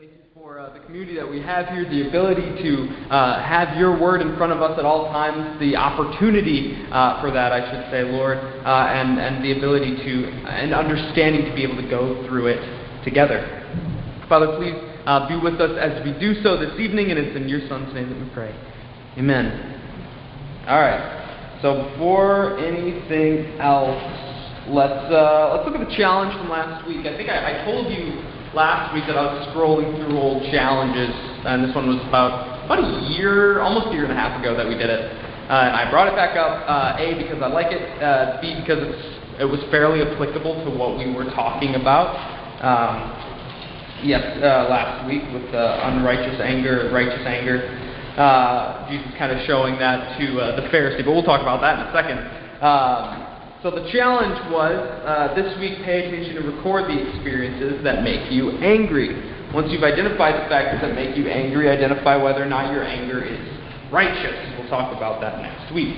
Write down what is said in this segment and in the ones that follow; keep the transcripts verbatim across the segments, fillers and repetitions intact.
Thank you for uh, the community that we have here, the ability to uh, have your word in front of us at all times, the opportunity uh, for that, I should say, Lord, uh, and, and the ability to, and understanding to be able to go through it together. Father, please uh, be with us as we do so this evening, and it's in your Son's name that we pray. Amen. All right, so before anything else, let's, uh, let's look at the challenge from last week. I think I, I told you last week that I was scrolling through old challenges, and this one was about about a year, almost a year and a half ago that we did it. Uh, and I brought it back up, uh, A, because I like it, uh, B, because it's, it was fairly applicable to what we were talking about. Um, yes, uh, last week with uh, unrighteous anger, righteous anger. Uh, Jesus kind of showing that to uh, the Pharisee, but we'll talk about that in a second. Um, So the challenge was, uh, this week, pay attention to record the experiences that make you angry. Once you've identified the factors that make you angry, identify whether or not your anger is righteous. We'll talk about that next week.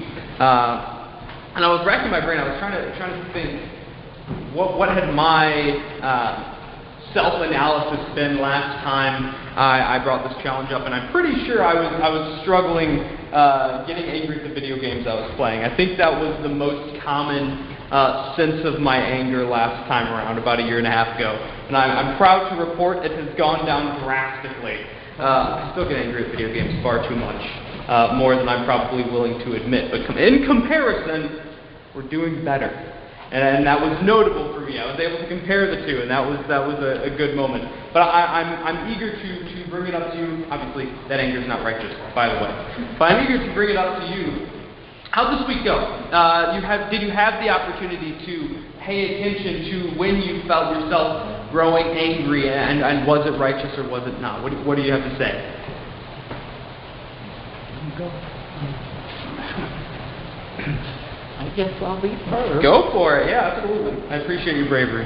Uh, and I was racking my brain. I was trying to trying to think, what what had my uh, self-analysis been last time I, I brought this challenge up, and I'm pretty sure I was I was struggling uh, getting angry at the video games I was playing. I think that was the most common uh, sense of my anger last time around, about a year and a half ago. And I'm, I'm proud to report it has gone down drastically. Uh, I still get angry at video games far too much, uh, more than I'm probably willing to admit. But com- in comparison, we're doing better. And that was notable for me. I was able to compare the two, and that was that was a, a good moment. But I, I'm I'm eager to, to bring it up to you. Obviously, that anger is not righteous, by the way. But I'm eager to bring it up to you. How'd this week go? Uh, you have did you have the opportunity to pay attention to when you felt yourself growing angry, and, and was it righteous or was it not? What do, what do you have to say? Go. I guess I'll be first. Go for it. Yeah, absolutely. I appreciate your bravery.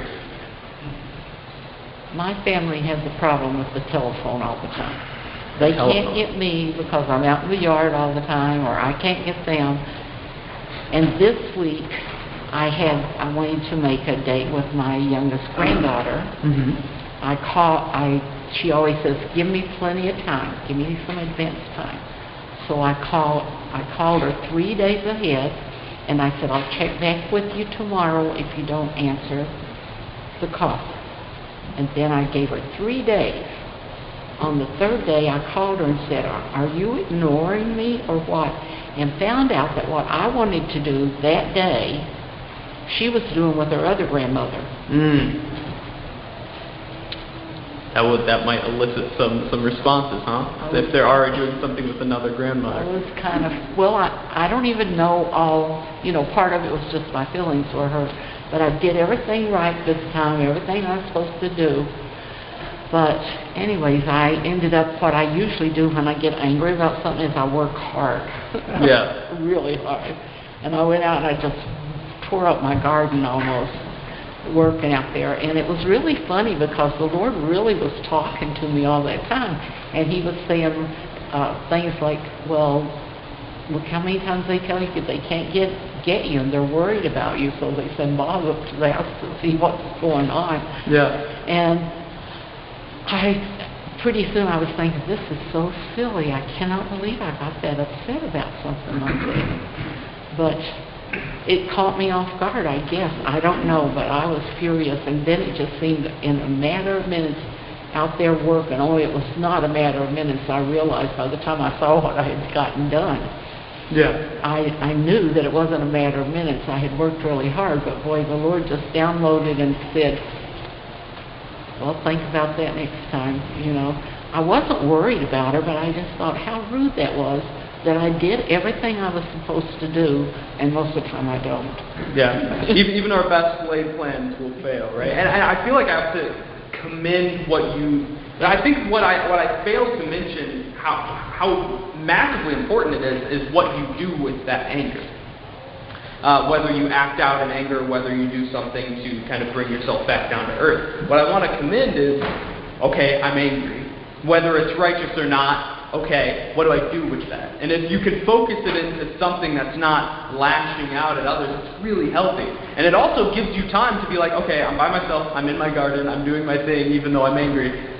My family has a problem with the telephone all the time. They telephone. can't get me because I'm out in the yard all the time, or I can't get them. And this week, I had I wanted to make a date with my youngest granddaughter. Mm-hmm. I call. I she always says, "Give me plenty of time. Give me some advance time." So I call. I called her three days ahead. And I said, I'll check back with you tomorrow if you don't answer the call. And then I gave her three days. On the third day, I called her and said, are, are you ignoring me or what? And found out that what I wanted to do that day, she was doing with her other grandmother. Mm. That would that might elicit some, some responses, huh? If they're already doing something with another grandmother. I was kind of, well, I, I don't even know all, you know, part of it was just my feelings for her. But I did everything right this time, everything I was supposed to do. But anyways, I ended up, what I usually do when I get angry about something is I work hard. Yeah. Really hard. And I went out and I just tore up my garden almost, working out there. And it was really funny because the Lord really was talking to me all that time. And he was saying uh, things like, well, look how many times they tell you they can't get get you and they're worried about you, so they send Bob up to the house to see what's going on. Yeah. And I pretty soon I was thinking, this is so silly. I cannot believe I got that upset about something like that. But it caught me off guard, I guess. I don't know, but I was furious. And then it just seemed in a matter of minutes out there working. Only it was not a matter of minutes. I realized by the time I saw what I had gotten done. Yeah. I, I knew that it wasn't a matter of minutes. I had worked really hard, but boy, the Lord just downloaded and said, well, think about that next time, you know. I wasn't worried about her, but I just thought how rude that was, that I did everything I was supposed to do, and most of the time I don't. Yeah. even even our best laid plans will fail, right? And, and I feel like I have to commend what you. I think what I what I failed to mention how how massively important it is is what you do with that anger. Uh, whether you act out in anger, whether you do something to kind of bring yourself back down to earth. What I want to commend is, okay, I'm angry. Whether it's righteous or not, okay, what do I do with that? And if you can focus it into something that's not lashing out at others, it's really healthy. And it also gives you time to be like, okay, I'm by myself, I'm in my garden, I'm doing my thing, even though I'm angry.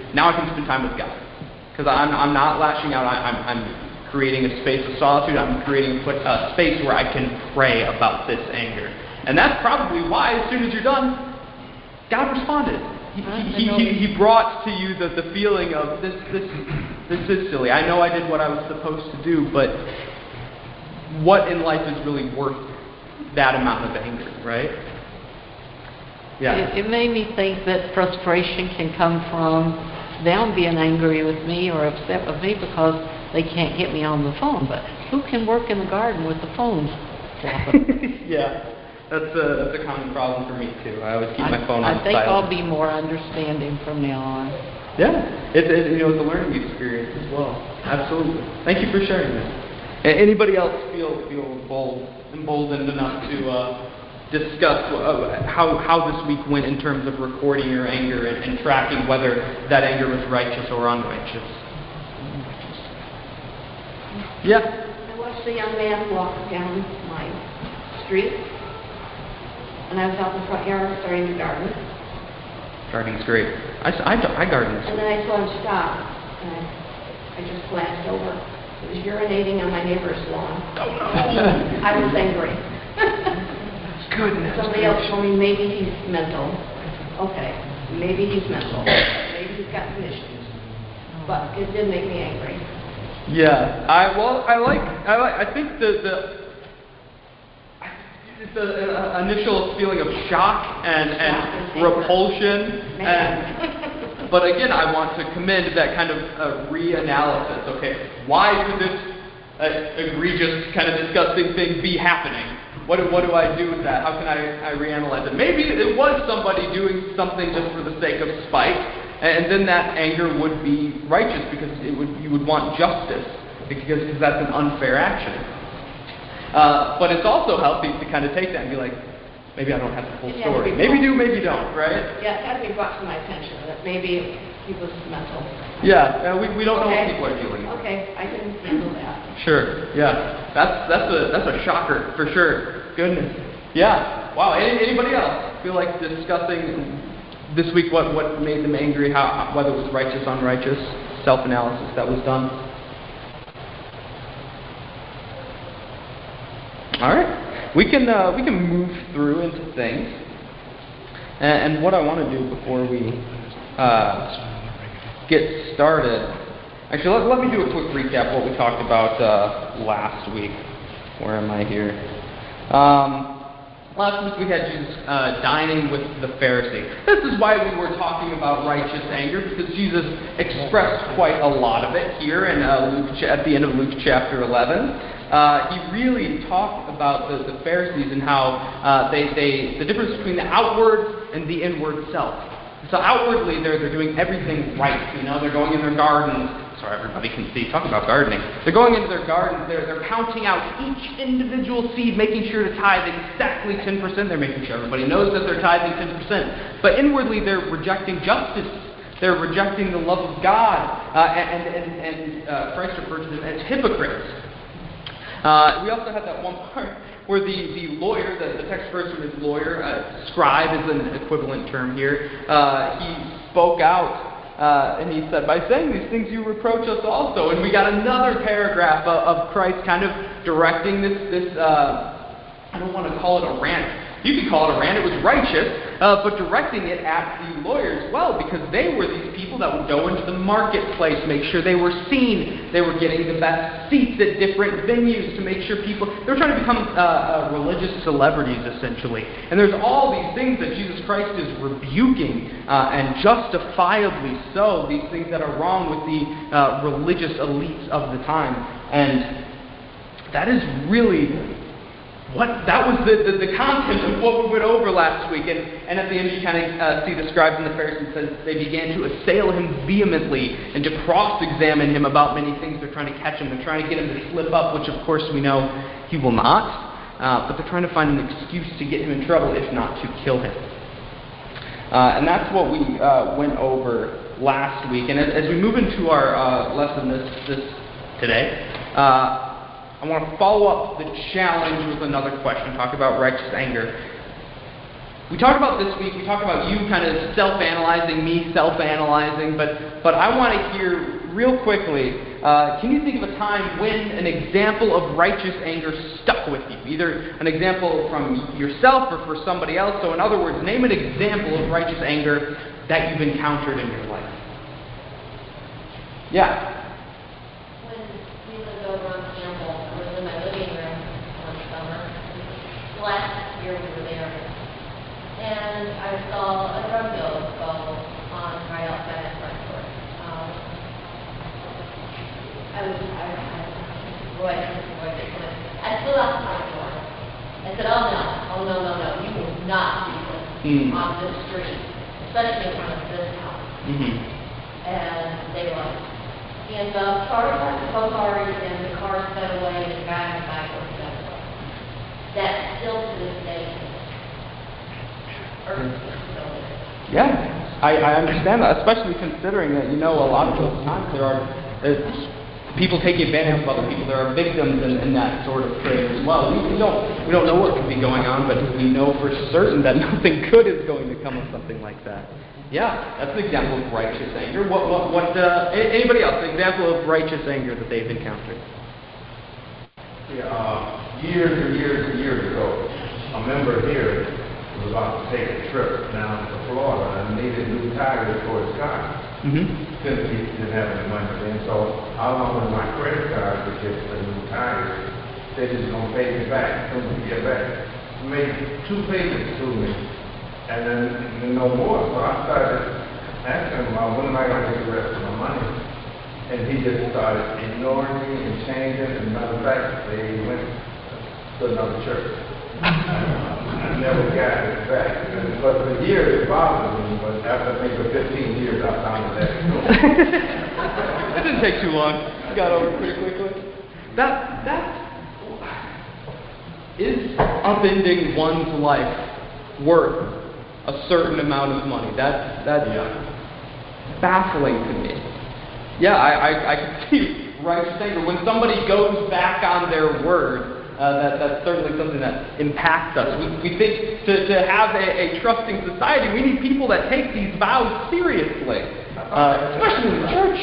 now I can spend time with God. Because I'm, I'm not lashing out, I, I'm, I'm creating a space of solitude, I'm creating a, put, a space where I can pray about this anger. And that's probably why, as soon as you're done, God responded. He, he, he, he brought to you the, the feeling of, this, this, this is silly. I know I did what I was supposed to do, but what in life is really worth that amount of anger, right? Yeah. It, it made me think that frustration can come from them being angry with me or upset with me because they can't get me on the phone. But who can work in the garden with the phones flopping? Yeah, that's a, that's a common problem for me too. I always keep I, my phone on I think silent. I'll be more understanding from now on. Yeah, it, it, you know, it's a learning experience as well. Absolutely. Thank you for sharing that. Anybody else feel feel bold, emboldened enough to uh, discuss uh, how how this week went in terms of recording your anger and, and tracking whether that anger was righteous or unrighteous? Yeah. I watched a young man walk down my street, and I was out in the front yard starting to garden. Gardening's great. I, I, I garden. And then I saw him stop, and I, I just glanced over. He was urinating on my neighbor's lawn. Oh no! I was angry. Goodness. Somebody else told me maybe he's mental. Okay, maybe he's mental. Maybe he's got some issues. But it did make me angry. Yeah, I well, I like, I like, I think the the it's the uh, initial feeling of shock and and Shock repulsion, Man. and but again, I want to commend that kind of uh, reanalysis. Okay, why could this uh, egregious, kind of disgusting thing be happening? What do, what do I do with that? How can I, I reanalyze it? Maybe it was somebody doing something just for the sake of spite. And then that anger would be righteous because it would you would want justice because, because that's an unfair action. Uh, but it's also healthy to kind of take that and be like, maybe I don't have the full Yeah, story. maybe Maybe do, maybe don't, right? Yeah, it had to be brought to my attention that maybe he was mental. Yeah, uh, we, we don't know Okay. what people are dealing with. Okay, I can handle that. Sure, yeah. That's that's a that's a shocker for sure. Goodness. Yeah. Wow. Any, anybody else feel like discussing this week what, what made them angry, how whether it was righteous, unrighteous, self-analysis that was done? All right, we can uh, we can move through into things, and, and what I want to do before we uh, get started, actually let, let me do a quick recap of what we talked about uh, last week. Where am I here? Um, Last week we had Jesus uh, dining with the Pharisee. This is why we were talking about righteous anger, because Jesus expressed quite a lot of it here in uh, Luke, at the end of Luke chapter eleven. Uh, he really talked about the, the Pharisees and how uh, they, they the difference between the outward and the inward self. So outwardly they're they're doing everything right. You know, they're going in their gardens. Sorry, everybody can see. Talk about gardening. They're going into their gardens. They're, they're counting out each individual seed, making sure to tithe exactly ten percent. They're making sure everybody knows that they're tithing ten percent. But inwardly, they're rejecting justice. They're rejecting the love of God. Uh, and and, and uh, Christ referred to them as hypocrites. Uh, we also had that one part where the, the lawyer, the, the text verse from his lawyer, uh, scribe is an equivalent term here, uh, he spoke out. Uh, and he said, by saying these things you reproach us also. And we got another paragraph of, of Christ kind of directing this, this uh, I don't want to call it a rant. You could call it a rant. It was righteous, uh, but directing it at the lawyers as well, because they were these people that would go into the marketplace, make sure they were seen. They were getting the best seats at different venues to make sure people, they were trying to become uh, uh, religious celebrities, essentially. And there's all these things that Jesus Christ is rebuking, uh, and justifiably so, these things that are wrong with the uh, religious elites of the time. And that is really what that was the, the, the content of what we went over last week. And, and at the end you kind of uh, see the scribes and the Pharisees says they began to assail him vehemently and to cross-examine him about many things. They're trying to catch him. They're trying to get him to slip up, which of course we know he will not. Uh, but they're trying to find an excuse to get him in trouble, if not to kill him. Uh, and that's what we uh, went over last week. And as, as we move into our uh, lesson this, this today, uh, I want to follow up the challenge with another question, talk about righteous anger. We talked about this week, we talked about you kind of self-analyzing, me self-analyzing, but, but I want to hear real quickly, uh, can you think of a time when an example of righteous anger stuck with you? Either an example from yourself or for somebody else. So in other words, name an example of righteous anger that you've encountered in your life. Yeah. When we lived over in Campbell, I was in my living room one summer. Last year we were there. And I saw a drug bill go on right outside my front door. Um, I was, I, I, Roy, Roy, I stood out the front door. I said, oh no, oh no, no, no, you will not do this Mm. on this street, especially in front of this house. Mm-hmm. And they were like, and the car started to go hard, and the car sped away, and the guy in the back was sped away. That still to this day hurts me so bad. Yeah, I, I understand that, especially considering that, you know, a lot of those times there are uh, people taking advantage of other people. There are victims in, in that sort of trade as well. We, we don't we don't know what could be going on, but we know for certain that nothing good is going to come of something like that. Yeah, that's an example of righteous anger. What what what? Uh, anybody else? An example of righteous anger that they've encountered? Yeah, uh, years and years and years ago, a member here was about to take a trip down to Florida and needed new tires for his car. Mm-hmm. Since he didn't have any money then, so I offered my credit card to get the new tires. They just gonna pay me back as soon as we get back. He made two payments to me, and then and no more. So I started asking him, well, when am I gonna get the rest of my money? And he just started ignoring me and changing. And matter of fact, they went to another church. I never got it back. And, but for years it bothered me, but after maybe fifteen years I found it that. It didn't take too long. Got over it pretty quickly. That that is upending one's life worth a certain amount of money. That that's Yeah. baffling to me. Yeah, I, I, I can see righteous anger. When somebody goes back on their word, uh, that, that's certainly something that impacts us. We, we think to, to have a, a trusting society, we need people that take these vows seriously, uh, especially in the church.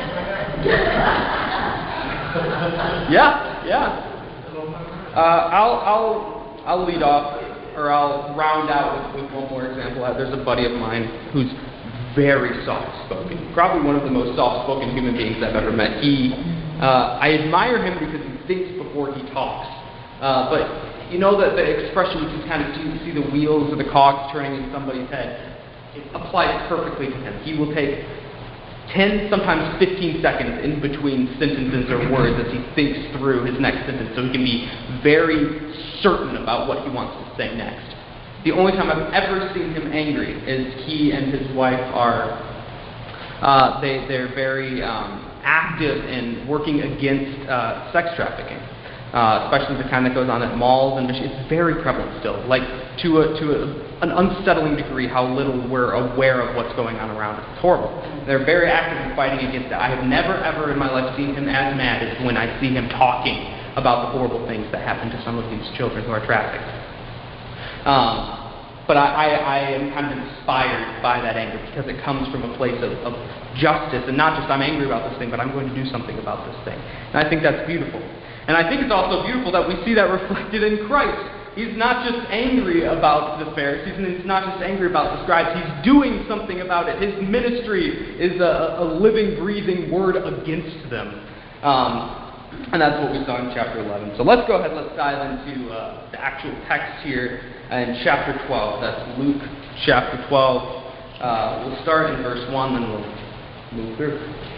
yeah, yeah. Uh, I'll, I'll, I'll lead off, or I'll round out with, with one more example. There's a buddy of mine who's very soft-spoken, probably one of the most soft-spoken human beings I've ever met. He, uh, I admire him because he thinks before he talks. Uh, but you know that the expression you can kind of see, see the wheels or the cogs turning in somebody's head. It applies perfectly to him. He will take ten, sometimes fifteen seconds in between sentences or words as he thinks through his next sentence, so he can be very certain about what he wants to say next. The only time I've ever seen him angry is he and his wife are, uh, they, they're very um, active in working against uh, sex trafficking, uh, especially the kind that goes on at malls and Michigan. It's very prevalent still, like to a, to a, an unsettling degree how little we're aware of what's going on around us. It's horrible. They're very active in fighting against that. I have never ever in my life seen him as mad as when I see him talking about the horrible things that happen to some of these children who are trafficked. Um, but I, I, I am kind of inspired by that anger because it comes from a place of, of justice and not just I'm angry about this thing, but I'm going to do something about this thing. And I think that's beautiful. And I think it's also beautiful that we see that reflected in Christ. He's not just angry about the Pharisees, and he's not just angry about the scribes. He's doing something about it. His ministry is a, a living, breathing word against them. Um, And that's what we saw in chapter eleven. So let's go ahead, let's dive into uh, the actual text here in chapter twelve. That's Luke chapter twelve. Uh, we'll start in verse one, then we'll move through.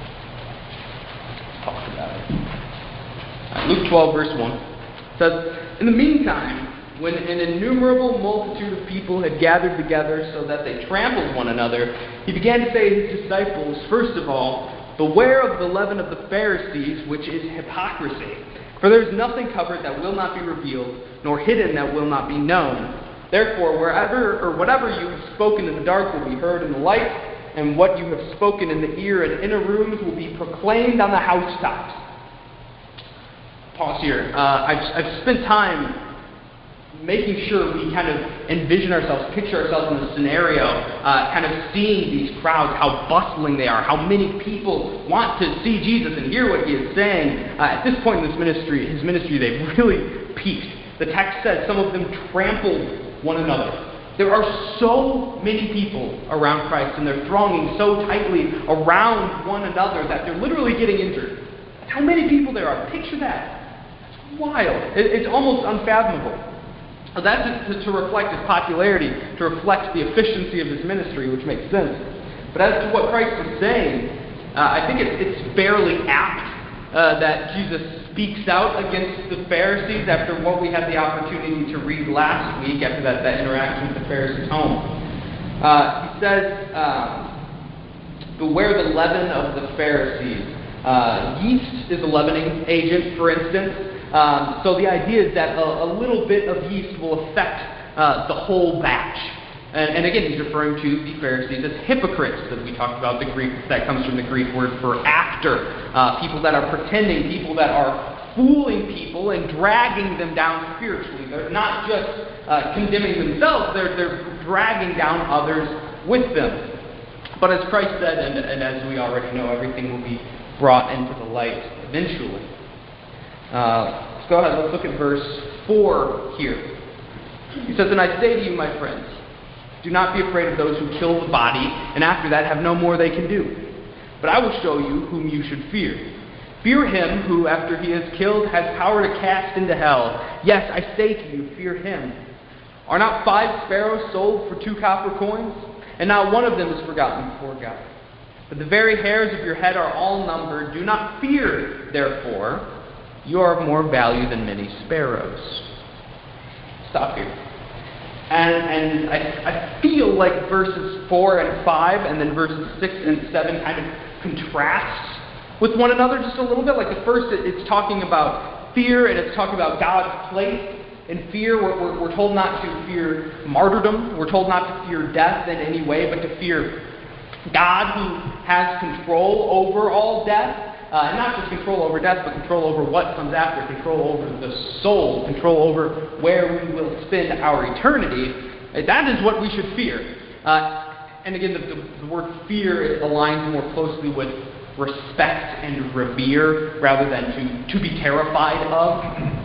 Talk about it. Uh, Luke twelve, verse one. It says, "In the meantime, when an innumerable multitude of people had gathered together so that they trampled one another, he began to say to his disciples, First of all, beware of the leaven of the Pharisees, which is hypocrisy. For there is nothing covered that will not be revealed, nor hidden that will not be known. Therefore, wherever or whatever you have spoken in the dark will be heard in the light, and what you have spoken in the ear and inner rooms will be proclaimed on the housetops." Pause here. Uh, I've, I've spent time making sure we kind of envision ourselves, picture ourselves in the scenario, uh, kind of seeing these crowds, how bustling they are, how many people want to see Jesus and hear what he is saying. Uh, at this point in this ministry, his ministry, they've really peaked. The text says some of them trampled one another. There are so many people around Christ, and they're thronging so tightly around one another that they're literally getting injured. That's how many people there are. Picture that. It's wild. It, it's almost unfathomable. So that's to, to reflect his popularity, to reflect the efficiency of his ministry, which makes sense. But as to what Christ is saying, uh, I think it's, it's fairly apt uh, that Jesus speaks out against the Pharisees after what we had the opportunity to read last week, after that, that interaction with the Pharisees' home. Uh, he says, um, beware the leaven of the Pharisees. Uh, yeast is a leavening agent, for instance. Um, so the idea is that a, a little bit of yeast will affect uh, the whole batch. And, and again, he's referring to the Pharisees as hypocrites, that we talked about. The Greek, that comes from the Greek word for actor. Uh, people that are pretending, people that are fooling people and dragging them down spiritually. They're not just uh, condemning themselves, they're, they're dragging down others with them. But as Christ said, and, and as we already know, everything will be brought into the light eventually. Uh, let's go ahead, let's look at verse four here. He says, and I say to you, my friends, do not be afraid of those who kill the body, and after that have no more they can do. But I will show you whom you should fear. Fear him who, after he is killed, has power to cast into hell. Yes, I say to you, fear him. Are not five sparrows sold for two copper coins? And not one of them is forgotten before God. But the very hairs of your head are all numbered. Do not fear, therefore. You are of more value than many sparrows. Stop here. And, and I, I feel like verses four and five, and then verses six and seven kind of contrast with one another just a little bit. Like the first, it's talking about fear, and it's talking about God's place in fear. We're, we're, we're told not to fear martyrdom. We're told not to fear death in any way, but to fear God, who has control over all death. Uh, and not just control over death, but control over what comes after, control over the soul, control over where we will spend our eternity. That is what we should fear. Uh, and again, the, the, the word fear aligns more closely with respect and revere rather than to, to be terrified of.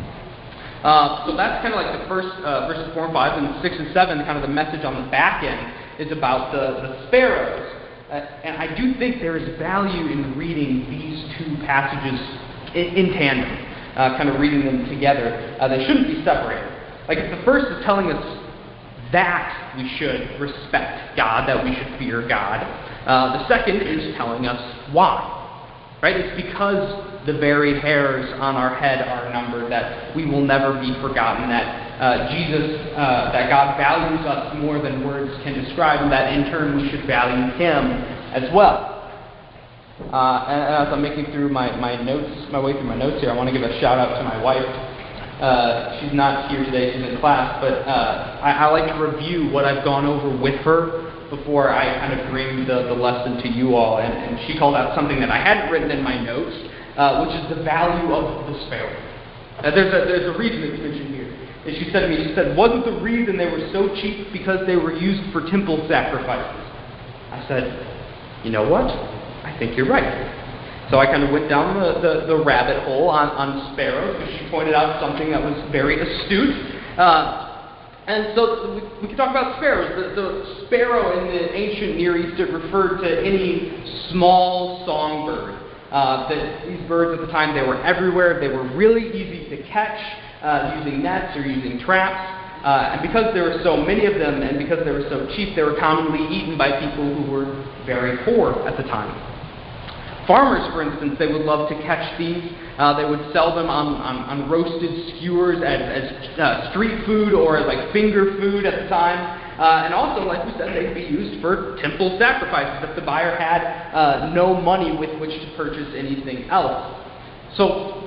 Uh, so that's kind of like the first uh, verses four and five, and six and seven, kind of the message on the back end is about the, the sparrows. Uh, and I do think there is value in reading these two passages in, in tandem, uh, kind of reading them together. Uh, they shouldn't be separated. Like if the first is telling us that we should respect God, that we should fear God, uh, the second is telling us why. Right? It's because the very hairs on our head are numbered that we will never be forgotten, that uh, Jesus, uh, that God values us more than words can describe, and that in turn we should value Him as well. Uh, and as I'm making through my, my notes, my way through my notes here, I want to give a shout out to my wife. Uh, she's not here today, she's in class, but uh, I, I like to review what I've gone over with her before I kind of bring the, the lesson to you all. And, and she called out something that I hadn't written in my notes, uh, which is the value of the sparrow. Uh, there's, a, there's a reason it's mentioned here. And she said to me, she said, wasn't the reason they were so cheap because they were used for temple sacrifices? I said, you know what? I think you're right. So I kind of went down the, the, the rabbit hole on, on sparrows, because she pointed out something that was very astute. Uh, And so we, we can talk about sparrows. The, the sparrow in the ancient Near East, it referred to any small songbird. Uh, that these birds at the time, they were everywhere. They were really easy to catch uh, using nets or using traps. Uh, and because there were so many of them, and because they were so cheap, they were commonly eaten by people who were very poor at the time. Farmers, for instance, they would love to catch these. Uh, they would sell them on, on, on roasted skewers as, as uh, street food or as like finger food at the time. Uh, and also, like we said, they'd be used for temple sacrifices if the buyer had uh, no money with which to purchase anything else. So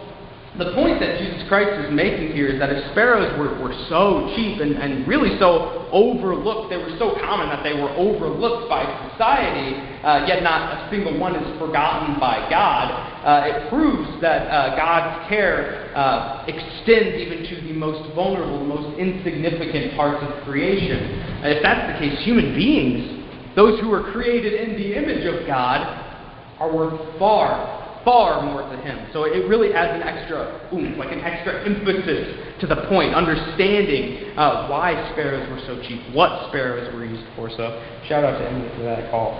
The point that Jesus Christ is making here is that if sparrows were, were so cheap and, and really so overlooked, they were so common that they were overlooked by society, uh, yet not a single one is forgotten by God, uh, it proves that uh, God's care uh, extends even to the most vulnerable, the most insignificant parts of creation. And if that's the case, human beings, those who were created in the image of God, are worth far far more to him. So it really adds an extra oomph, like an extra emphasis to the point, understanding uh, why sparrows were so cheap, what sparrows were used for. So shout out to Emily for that call.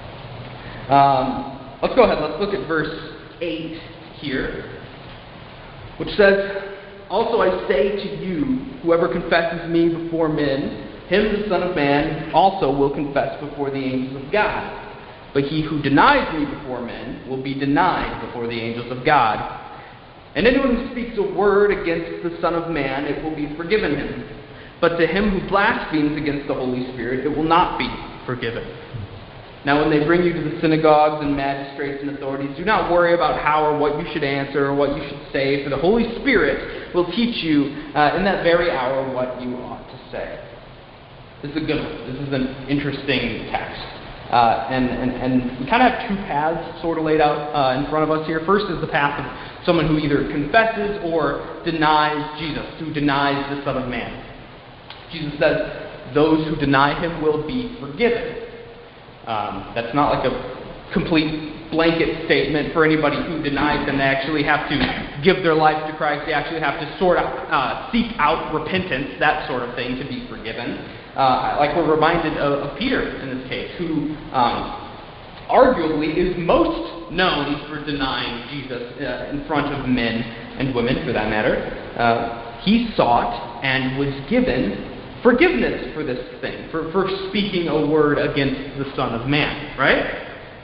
Um, let's go ahead. Let's look at verse eight here, which says, "Also I say to you, whoever confesses me before men, him the Son of Man also will confess before the angels of God. But he who denies me before men will be denied before the angels of God. And anyone who speaks a word against the Son of Man, it will be forgiven him. But to him who blasphemes against the Holy Spirit, it will not be forgiven. Now when they bring you to the synagogues and magistrates and authorities, do not worry about how or what you should answer or what you should say, for the Holy Spirit will teach you uh, in that very hour what you ought to say." This is a good one. This is an interesting text. Uh, and, and, and we kind of have two paths sort of laid out uh, in front of us here. First is the path of someone who either confesses or denies Jesus, who denies the Son of Man. Jesus says those who deny him will be forgiven. Um, that's not like a complete blanket statement for anybody who denies him. They actually have to give their life to Christ. They actually have to sort of uh, seek out repentance, that sort of thing, to be forgiven. Uh, like we're reminded of, of Peter in this case, who um, arguably is most known for denying Jesus uh, in front of men and women, for that matter. Uh, he sought and was given forgiveness for this thing, for, for speaking a word against the Son of Man, right?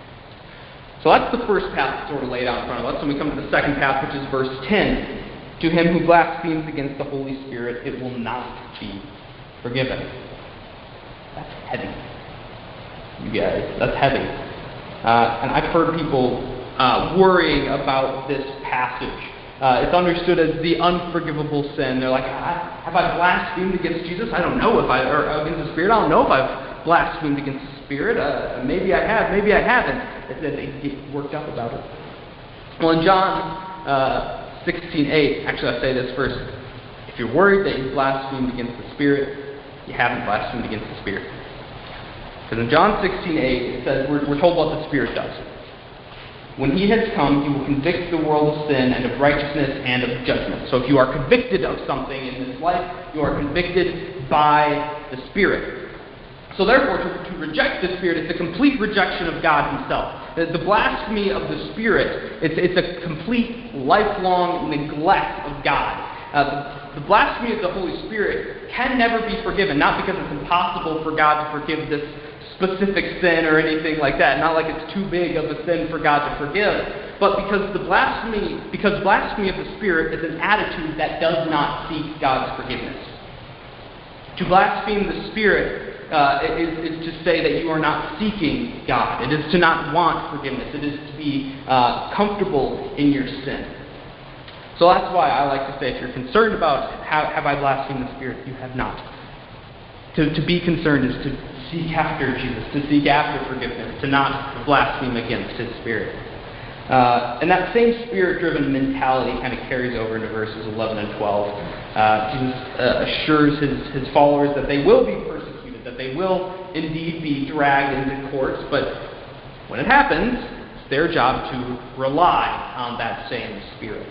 So that's the first path sort of laid out in front of us. And we come to the second path, which is verse ten. "To him who blasphemes against the Holy Spirit, it will not be forgiven." That's heavy. You guys, that's heavy. Uh, and I've heard people uh, worrying about this passage. Uh, it's understood as the unforgivable sin. They're like, I, have I blasphemed against Jesus? I don't know if I, or against the Spirit. I don't know if I've blasphemed against the Spirit. Uh, maybe I have, maybe I haven't. They get worked up about it. Well, in John uh, sixteen eight, actually I say this first. If you're worried that you blasphemed against the Spirit, you haven't blasphemed against the Spirit. Because in John sixteen eight, it says, we're, we're told what the Spirit does. "When he has come, he will convict the world of sin and of righteousness and of judgment." So if you are convicted of something in this life, you are convicted by the Spirit. So therefore, to, to reject the Spirit is a complete rejection of God himself. The, the blasphemy of the Spirit, it's, it's a complete, lifelong neglect of God. Uh, the, the blasphemy of the Holy Spirit can never be forgiven, not because it's impossible for God to forgive this specific sin or anything like that, not like it's too big of a sin for God to forgive, but because the blasphemy, because blasphemy of the Spirit is an attitude that does not seek God's forgiveness. To blaspheme the Spirit uh, is, is to say that you are not seeking God. It is to not want forgiveness. It is to be uh, comfortable in your sin. So that's why I like to say, if you're concerned about how, have I blasphemed the Spirit, you have not. To, to be concerned is to seek after Jesus, to seek after forgiveness, to not blaspheme against his Spirit. Uh, and that same Spirit-driven mentality kind of carries over into verses eleven and twelve. Uh, Jesus uh, assures his, his followers that they will be persecuted, that they will indeed be dragged into courts, but when it happens, it's their job to rely on that same Spirit.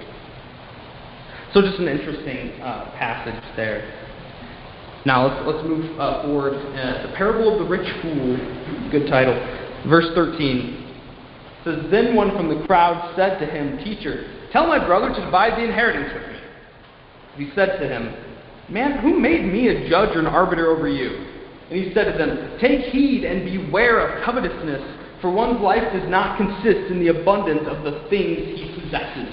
So just an interesting uh, passage there. Now let's let's move uh, forward. Uh, the parable of the rich fool, good title. Verse thirteen says, "Then one from the crowd said to him, 'Teacher, tell my brother to divide the inheritance with me.' He said to him, 'Man, who made me a judge or an arbiter over you?' And he said to them, 'Take heed and beware of covetousness, for one's life does not consist in the abundance of the things he possesses.'"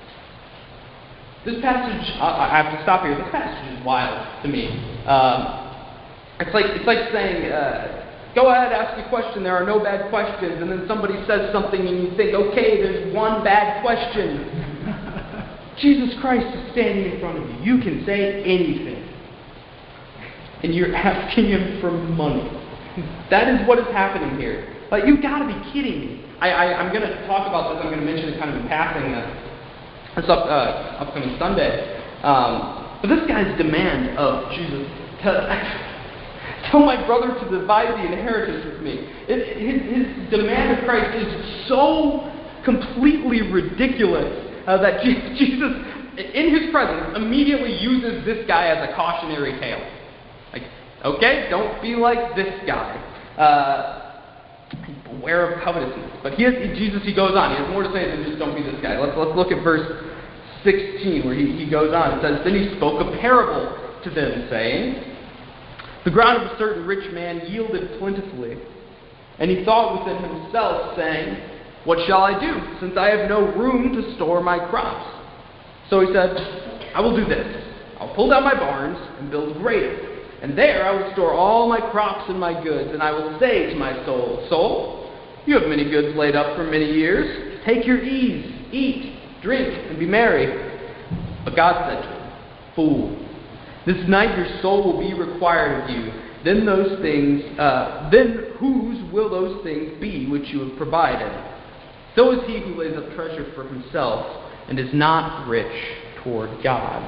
This passage, I have to stop here. This passage is wild to me. Um, it's like it's like saying, uh, go ahead, ask a question. There are no bad questions. And then somebody says something and you think, okay, there's one bad question. Jesus Christ is standing in front of you. You can say anything. And you're asking him for money. That is what is happening here. Like, you've got to be kidding me. I, I, I'm going to talk about this. I'm going to mention it kind of in passing uh, this up, uh, upcoming Sunday. Um, but this guy's demand of Jesus, tell my brother to divide the inheritance with me. It, his, his demand of Christ is so completely ridiculous uh, that Jesus, in his presence, immediately uses this guy as a cautionary tale. Like, okay, don't be like this guy. Uh, beware of covetousness. But he has, Jesus, he goes on. He has more to say than just don't be this guy. Let's, let's look at verse sixteen, where he, he goes on. It says, then he spoke a parable to them, saying, the ground of a certain rich man yielded plentifully. And he thought within himself, saying, what shall I do, since I have no room to store my crops? So he said, I will do this. I'll pull down my barns and build greater. And there I will store all my crops and my goods. And I will say to my soul, soul, you have many goods laid up for many years. Take your ease, eat, drink, and be merry. But God said to him, fool, this night your soul will be required of you. Then those things, uh, then whose will those things be which you have provided? So is he who lays up treasure for himself and is not rich toward God.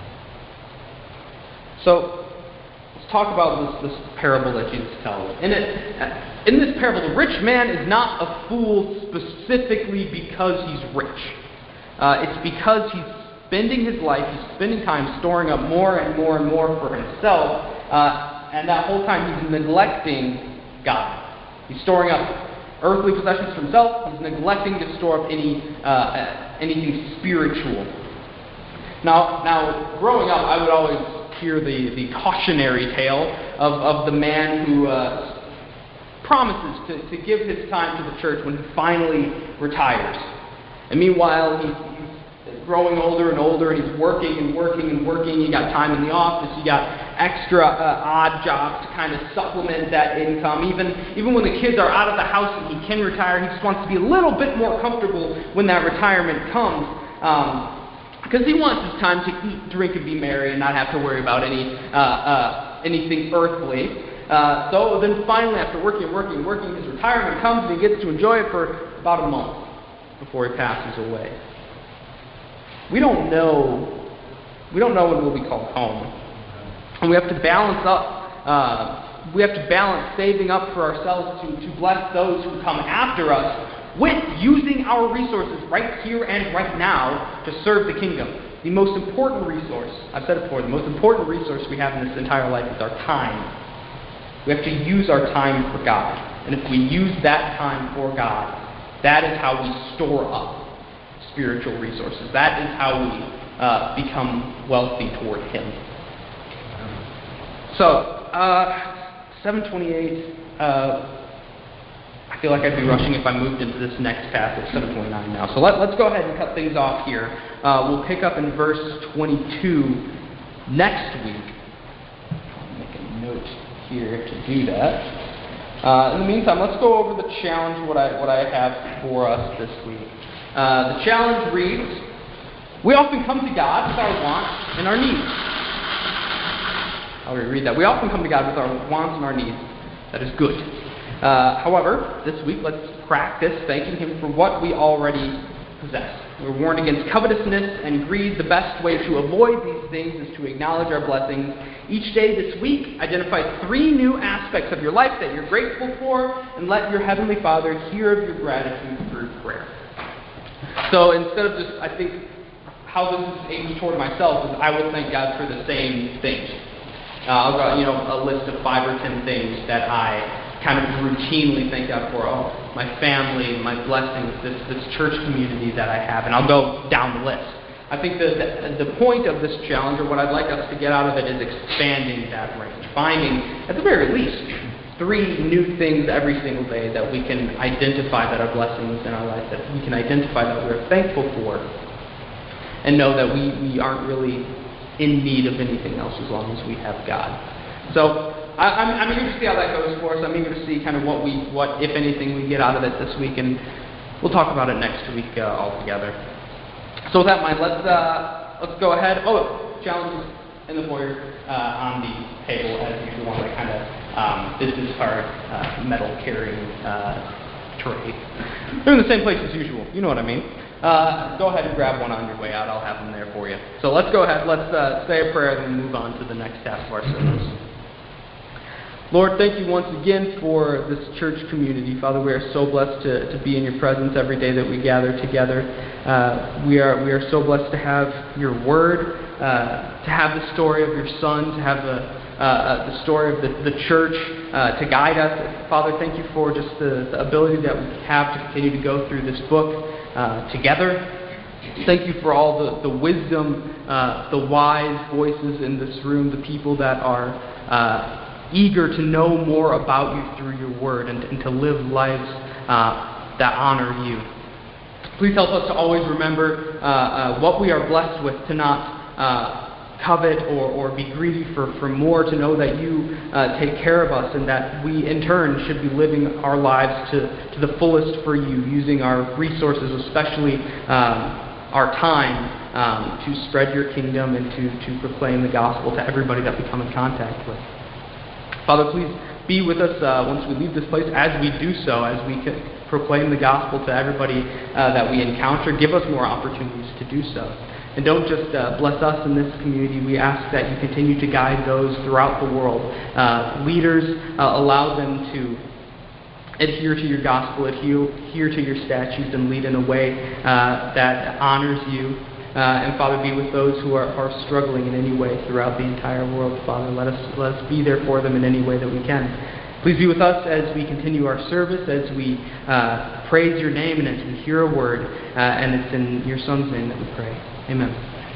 So, let's talk about this, this parable that Jesus tells. In, it, in this parable, the rich man is not a fool specifically because he's rich. Uh, it's because he's spending his life, he's spending time storing up more and more and more for himself, uh, and that whole time he's neglecting God. He's storing up earthly possessions for himself. He's neglecting to store up any uh, anything spiritual. Now, now, growing up, I would always hear the, the cautionary tale of, of the man who uh, promises to, to give his time to the church when he finally retires. And meanwhile, he's, he's growing older and older, and he's working and working and working. You got time in the office. You got extra uh, odd jobs to kind of supplement that income. Even, even when the kids are out of the house and he can retire, he just wants to be a little bit more comfortable when that retirement comes. Um, because he wants his time to eat, drink, and be merry and not have to worry about any uh, uh, anything earthly. Uh, so then finally, after working and working and working, his retirement comes and he gets to enjoy it for about a month before he passes away. We don't know. We don't know when we'll be called home, and we have to balance up. Uh, we have to balance saving up for ourselves to, to bless those who come after us, with using our resources right here and right now to serve the kingdom. The most important resource, I've said it before, the most important resource we have in this entire life is our time. We have to use our time for God. And if we use that time for God, that is how we store up spiritual resources. That is how we uh, become wealthy toward Him. So, uh, seven twenty-eight, uh, I feel like I'd be rushing if I moved into this next passage, seven twenty-nine now. So let, let's go ahead and cut things off here. Uh, we'll pick up in verse twenty-two next week. I'll make a note here to do that. Uh, in the meantime, let's go over the challenge, what I, what I have for us this week. Uh, the challenge reads, we often come to God with our wants and our needs. I'll reread that. We often come to God with our wants and our needs. That is good. Uh, however, this week, let's practice thanking Him for what we already possess. We're warned against covetousness and greed. The best way to avoid these things is to acknowledge our blessings. Each day this week, identify three new aspects of your life that you're grateful for, and let your Heavenly Father hear of your gratitude through prayer. So instead of just, I think, how this is aimed toward myself is I will thank God for the same things. Uh, I'll got, you know, a list of five or ten things that I kind of routinely thank God for. Oh, my family, my blessings, this this church community that I have, and I'll go down the list. I think that the, the point of this challenge, or what I'd like us to get out of it, is expanding that range. Finding, at the very least, three new things every single day that we can identify that are blessings in our life, that we can identify that we're thankful for, and know that we, we aren't really in need of anything else as long as we have God. So, I, I'm, I'm eager to see how that goes for us. I'm eager to see kind of what we, what if anything, we get out of it this week, and we'll talk about it next week uh, all together. So with that in mind, let's uh, let's go ahead. Oh, challenges in the foyer uh, on the table as usual on the kind of um, business card uh, metal carrying uh, tray. They're in the same place as usual. You know what I mean. Uh, go ahead and grab one on your way out. I'll have them there for you. So let's go ahead. Let's uh, say a prayer and then move on to the next half of our service. Lord, thank you once again for this church community. Father, we are so blessed to, to be in your presence every day that we gather together. Uh, we are we are so blessed to have your word, uh, to have the story of your Son, to have the uh, the story of the, the church uh, to guide us. Father, thank you for just the, the ability that we have to continue to go through this book uh, together. Thank you for all the, the wisdom, uh, the wise voices in this room, the people that are uh, eager to know more about you through your word and, and to live lives uh, that honor you. Please help us to always remember uh, uh, what we are blessed with, to not uh, covet or, or be greedy for, for more, to know that you uh, take care of us and that we in turn should be living our lives to, to the fullest for you, using our resources, especially um, our time, um, to spread your kingdom and to, to proclaim the gospel to everybody that we come in contact with. Father, please be with us uh, once we leave this place as we do so, as we can proclaim the gospel to everybody uh, that we encounter. Give us more opportunities to do so. And don't just uh, bless us in this community. We ask that you continue to guide those throughout the world. Uh, leaders, uh, allow them to adhere to your gospel, adhere, adhere to your statutes, and lead in a way uh, that honors you. Uh, and Father, be with those who are, are struggling in any way throughout the entire world. Father, let us let us be there for them in any way that we can. Please be with us as we continue our service, as we uh, praise your name, and as we hear a word. Uh, and it's in your Son's name that we pray. Amen.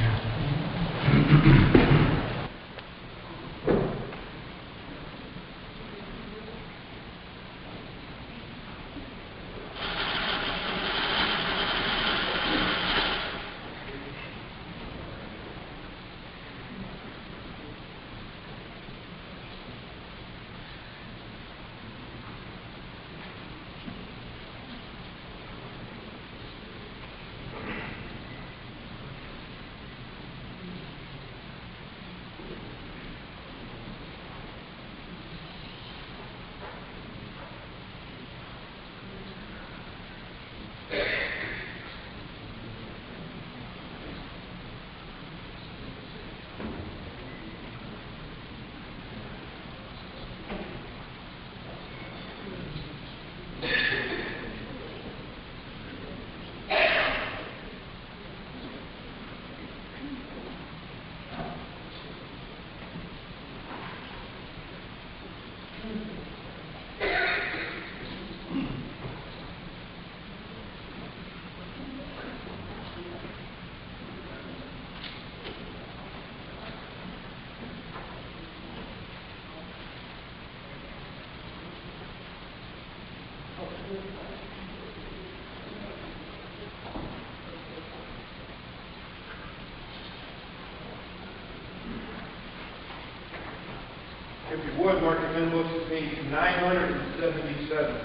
If you would, mark your hymn books to page nine seventy-seven.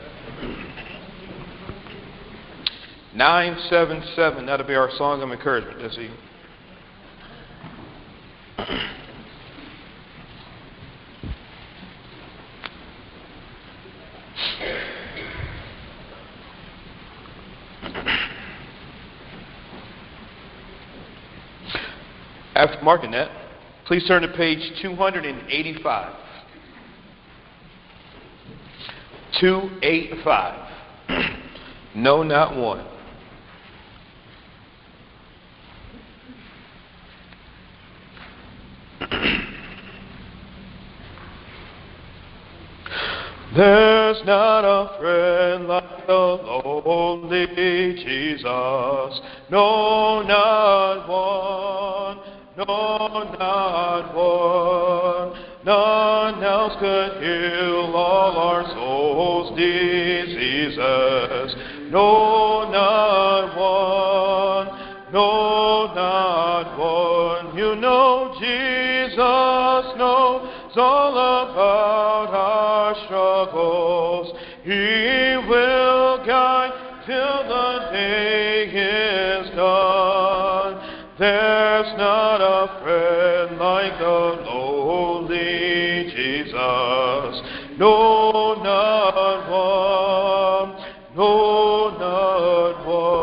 nine seventy-seven, that'll be our song of encouragement this evening. After marking that, please turn to page two eighty-five. two eighty-five. No, not one. There's not a friend like the lonely Jesus. No, not one. No, not one. None else could heal all our souls' diseases. No, not one. No, not one. You know Jesus knows all about our struggles. He will guide till the day is done. There's not a friend like the lowly Jesus. No, not one. No, not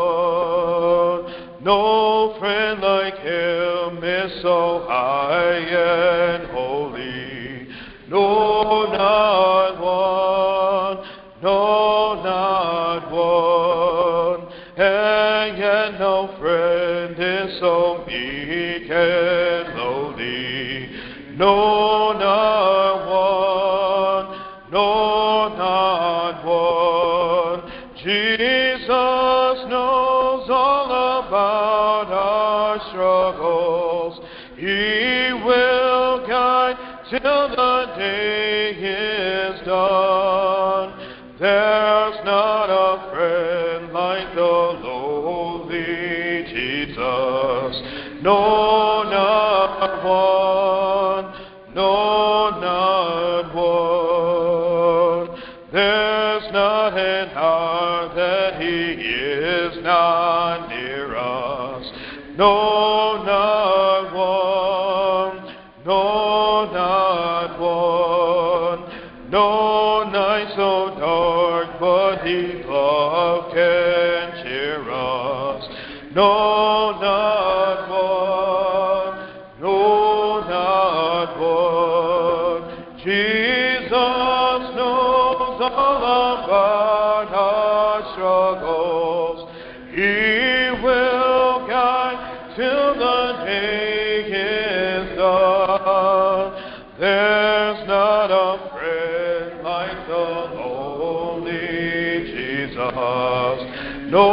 one. No friend like him is so high and holy. No, not one. No, not one. And yet no friend is so meek and lowly. No, not one. No, not one. Jesus knows all about our struggles. He will guide till the day is done. There's not a friend like the lowly Jesus. No, not one. No, not one. There's not an hour that he is not near us. No, not one. No, not one. No night so dark, but his love can cheer us. No, not one. No, not one. Jesus knows all about our struggles. He will guide till the day is done. There's not a friend like the lowly Jesus. No,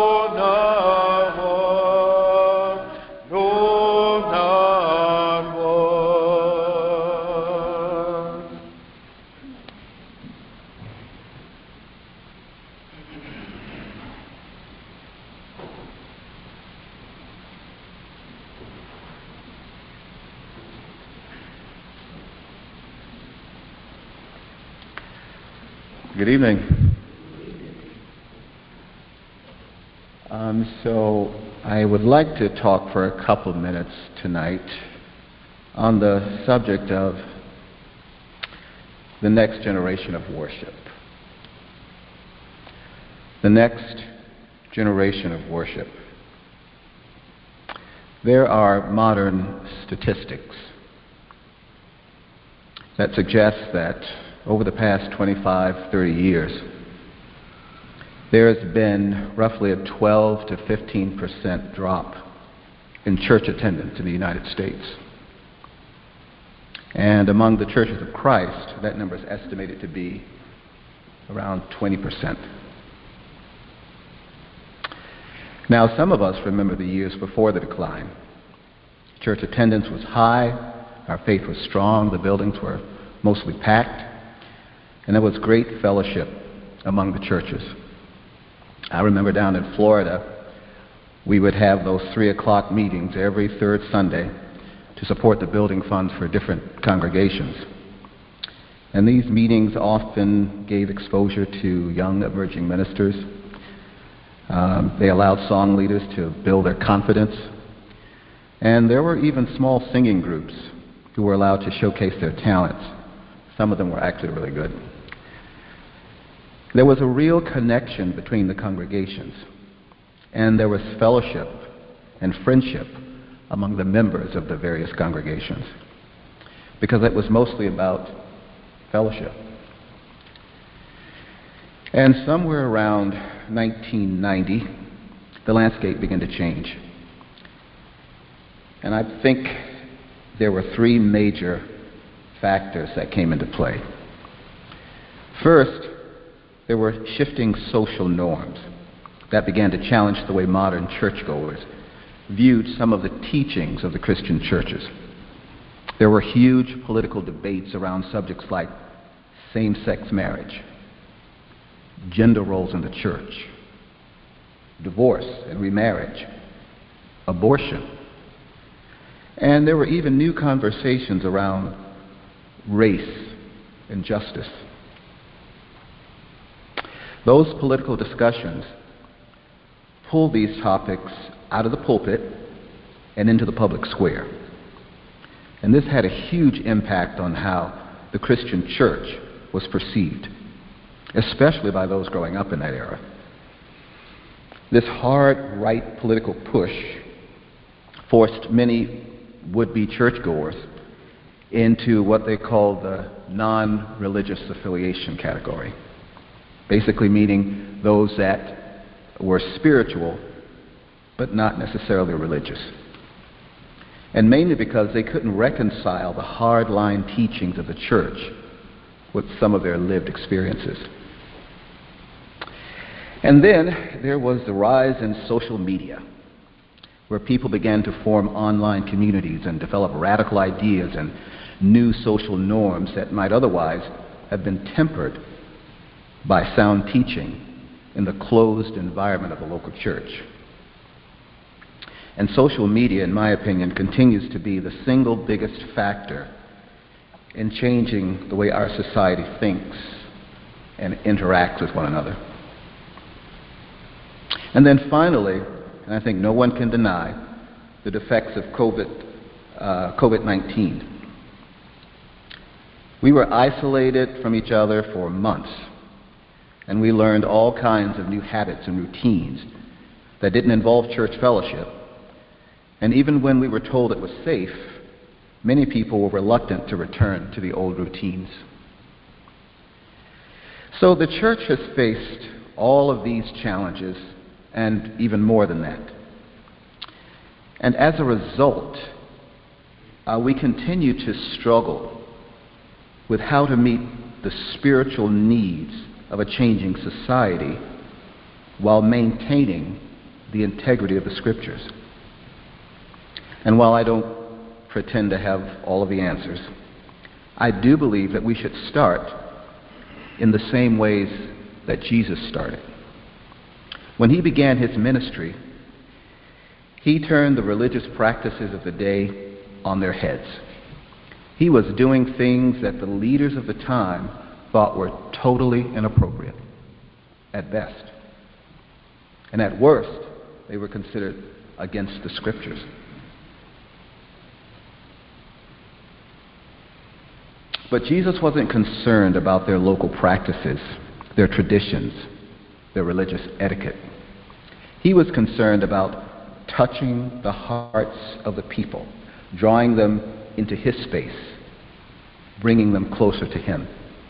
not one. No, not one. Good evening. Um, so I would like to talk for a couple of minutes tonight on the subject of the next generation of worship. The next generation of worship. There are modern statistics that suggest that over the past twenty-five, thirty years, there has been roughly a twelve to fifteen percent drop in church attendance in the United States. And among the churches of Christ, that number is estimated to be around twenty percent. Now, some of us remember the years before the decline. Church attendance was high, our faith was strong, the buildings were mostly packed, and there was great fellowship among the churches. I remember down in Florida, we would have those three o'clock meetings every third Sunday to support the building funds for different congregations. And these meetings often gave exposure to young emerging ministers. Um, they allowed song leaders to build their confidence. And there were even small singing groups who were allowed to showcase their talents. Some of them were actually really good. There was a real connection between the congregations, and there was fellowship and friendship among the members of the various congregations, because it was mostly about fellowship. And somewhere around nineteen ninety, the landscape began to change. And I think there were three major factors that came into play. First, there were shifting social norms that began to challenge the way modern churchgoers viewed some of the teachings of the Christian churches. There were huge political debates around subjects like same-sex marriage, gender roles in the church, divorce and remarriage, abortion. And there were even new conversations around race and justice. Those political discussions pulled these topics out of the pulpit and into the public square. And this had a huge impact on how the Christian church was perceived, especially by those growing up in that era. This hard right political push forced many would-be churchgoers into what they called the non-religious affiliation category, basically meaning those that were spiritual but not necessarily religious. And mainly because they couldn't reconcile the hard-line teachings of the church with some of their lived experiences. And then there was the rise in social media, where people began to form online communities and develop radical ideas and new social norms that might otherwise have been tempered by sound teaching in the closed environment of the local church. And social media, in my opinion, continues to be the single biggest factor in changing the way our society thinks and interacts with one another. And then finally, and I think no one can deny, the effects of COVID, uh, COVID nineteen. We were isolated from each other for months, and we learned all kinds of new habits and routines that didn't involve church fellowship. And even when we were told it was safe, many people were reluctant to return to the old routines. So the church has faced all of these challenges and even more than that. And as a result, uh, we continue to struggle with how to meet the spiritual needs of a changing society while maintaining the integrity of the Scriptures. And while I don't pretend to have all of the answers, I do believe that we should start in the same ways that Jesus started. When he began his ministry, he turned the religious practices of the day on their heads. He was doing things that the leaders of the time thought were totally inappropriate, at best. And at worst, they were considered against the Scriptures. But Jesus wasn't concerned about their local practices, their traditions, their religious etiquette. He was concerned about touching the hearts of the people, drawing them into his space, bringing them closer to him.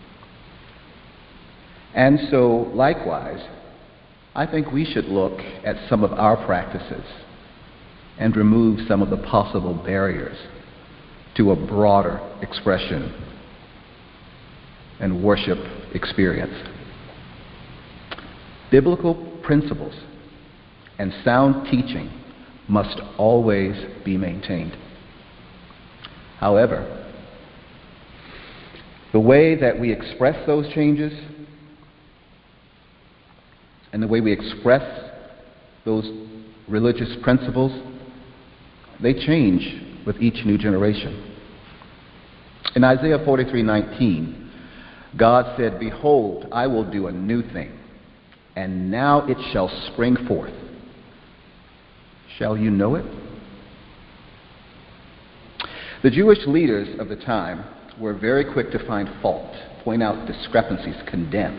And so, likewise, I think we should look at some of our practices and remove some of the possible barriers to a broader expression and worship experience. Biblical principles and sound teaching must always be maintained. However, the way that we express those changes and the way we express those religious principles, they change with each new generation. In Isaiah forty-three nineteen, God said, "Behold, I will do a new thing, and now it shall spring forth. Shall you know it?" The Jewish leaders of the time were very quick to find fault, point out discrepancies, condemn.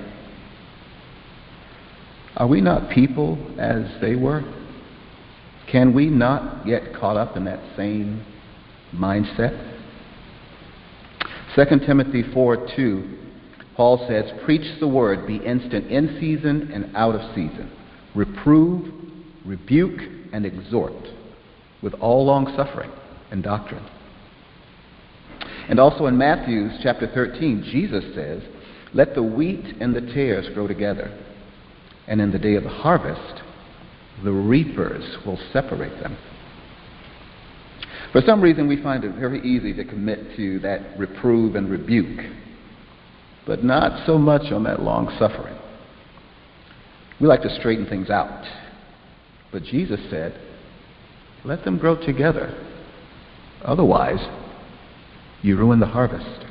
Are we not people as they were? Can we not get caught up in that same mindset? Second Timothy four two, Paul says, "Preach the word, be instant in season and out of season. Reprove, rebuke, and exhort with all long-suffering and doctrine." And also in Matthew chapter thirteen, Jesus says, "Let the wheat and the tares grow together, and in the day of the harvest, the reapers will separate them." For some reason, we find it very easy to commit to that reprove and rebuke, but not so much on that long-suffering. We like to straighten things out. But Jesus said, let them grow together. Otherwise, you ruin the harvest.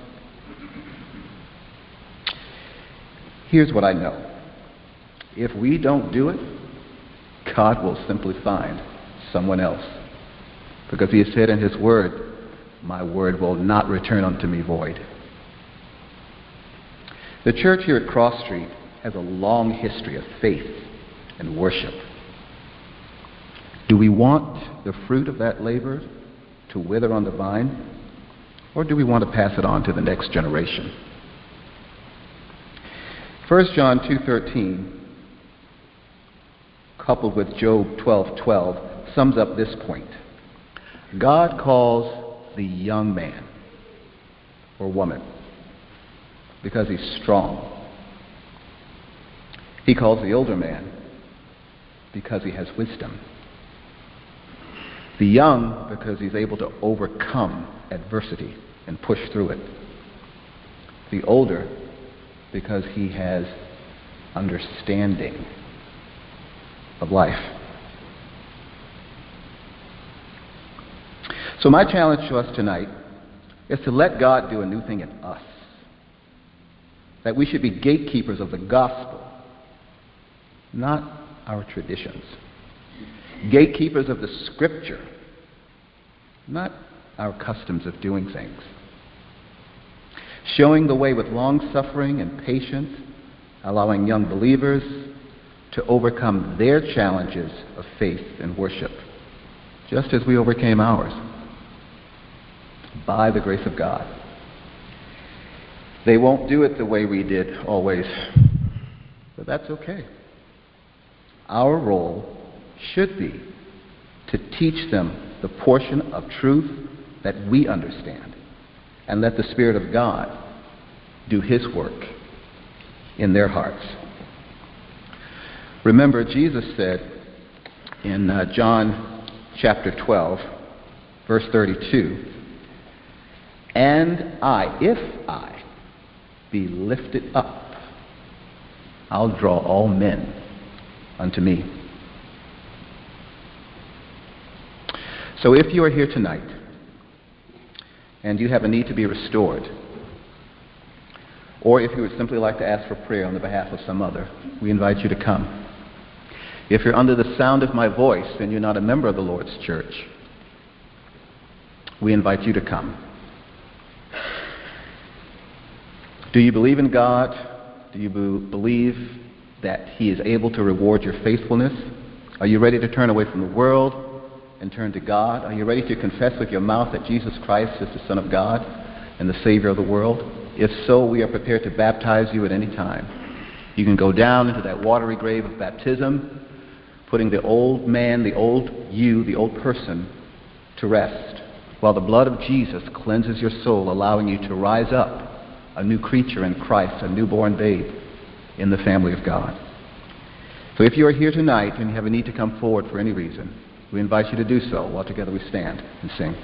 Here's what I know. If we don't do it, God will simply find someone else because he has said in his word, my word will not return unto me void. The church here at Cross Street has a long history of faith and worship. Do we want the fruit of that labor to wither on the vine, or do we want to pass it on to the next generation? First John two thirteen, coupled with Job twelve twelve, sums up this point. God calls the young man or woman because he's strong. He calls the older man because he has wisdom. The young because he's able to overcome adversity and push through it. The older because he has understanding of life. So my challenge to us tonight is to let God do a new thing in us. That we should be gatekeepers of the gospel, not our traditions. Gatekeepers of the Scripture, not our customs of doing things. Showing the way with long-suffering and patience, allowing young believers to overcome their challenges of faith and worship, just as we overcame ours, by the grace of God. They won't do it the way we did always, but that's okay. Our role should be to teach them the portion of truth that we understand, and let the Spirit of God do his work in their hearts. Remember, Jesus said in uh, John chapter twelve, verse thirty-two, and I, if I be lifted up, I'll draw all men unto me. So if you are here tonight and you have a need to be restored, or if you would simply like to ask for prayer on the behalf of some other, we invite you to come. If you're under the sound of my voice and you're not a member of the Lord's church, we invite you to come. Do you believe in God? Do you be- believe that he is able to reward your faithfulness? Are you ready to turn away from the world and turn to God? Are you ready to confess with your mouth that Jesus Christ is the Son of God and the Savior of the world? If so, we are prepared to baptize you at any time. You can go down into that watery grave of baptism, putting the old man, the old you, the old person to rest, while the blood of Jesus cleanses your soul, allowing you to rise up a new creature in Christ, a newborn babe in the family of God. So if you are here tonight and you have a need to come forward for any reason, we invite you to do so while together we stand and sing.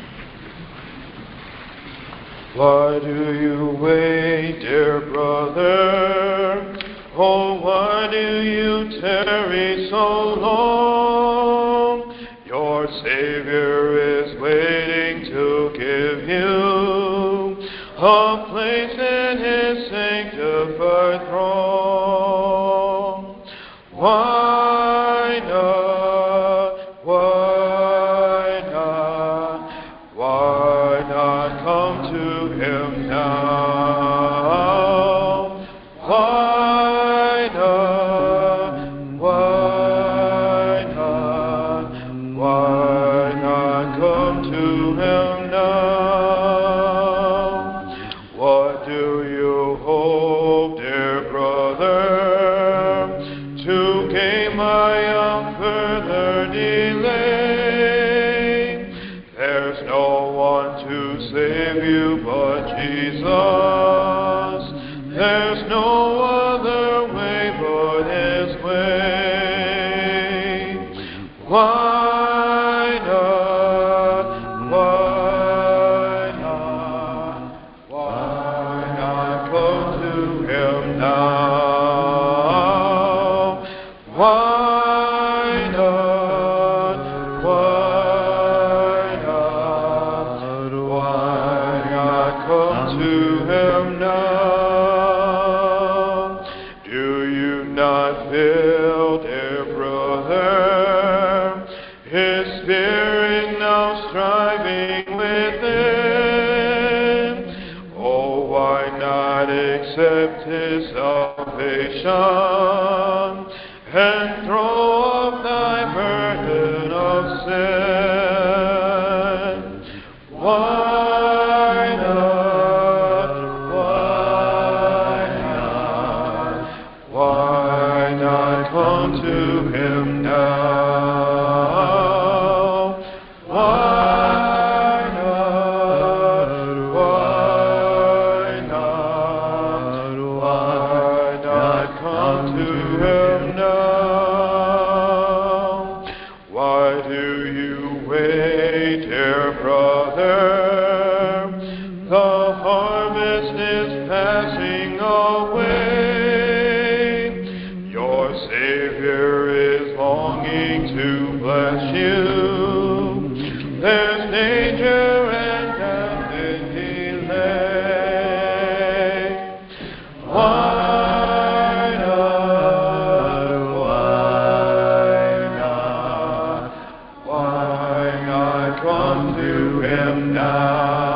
Why do you wait, dear brother? Oh, why do you tarry so long? Your Savior is waiting to give you a place in his sanctified throne. Why not? Why not? Why not come to him now? Why not? Why not? Why not come to him now? What do you hope, dear brother, to gain by a further delay? There's no one to save you but Jesus. There's no other way but his way. Why not? Why not? Why not come to him now? Why not? Why not? Why not come to him now? Do you not feel, dear brother, his Spirit now accept his salvation and throw off thy burden of sin? Why not? Why not? Why not come to him now? Why not? Why not? Why not come to him now? Why do you wait, dear brother? The harvest is passing away. Your Savior is longing to bless you. There's danger and death in delay. Why not? Why not? Why not come to him now?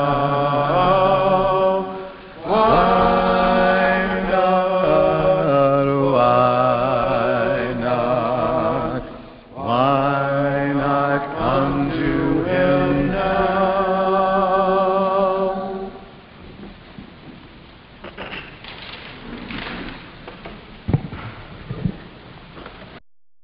Why not? Why not? Why not come to him